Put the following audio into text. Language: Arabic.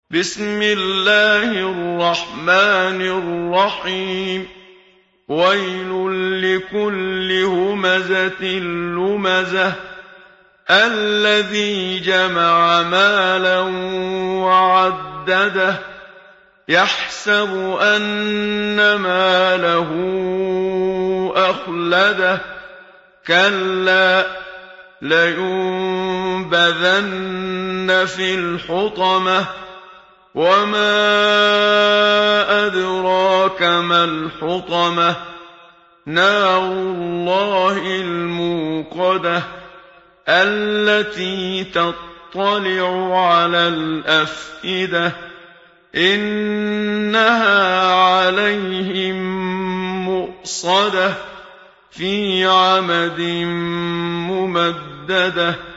بسم الله الرحمن الرحيم ويل لكل همزة لمزة الذي جمع مالا وعدده يحسب أن ماله أخلده كلا لينبذن في الحطمة وما أدراك ما الحطمة نار الله الموقدة التي تطلع على الأفئدة إنها عليهم مؤصدة في عمد ممددة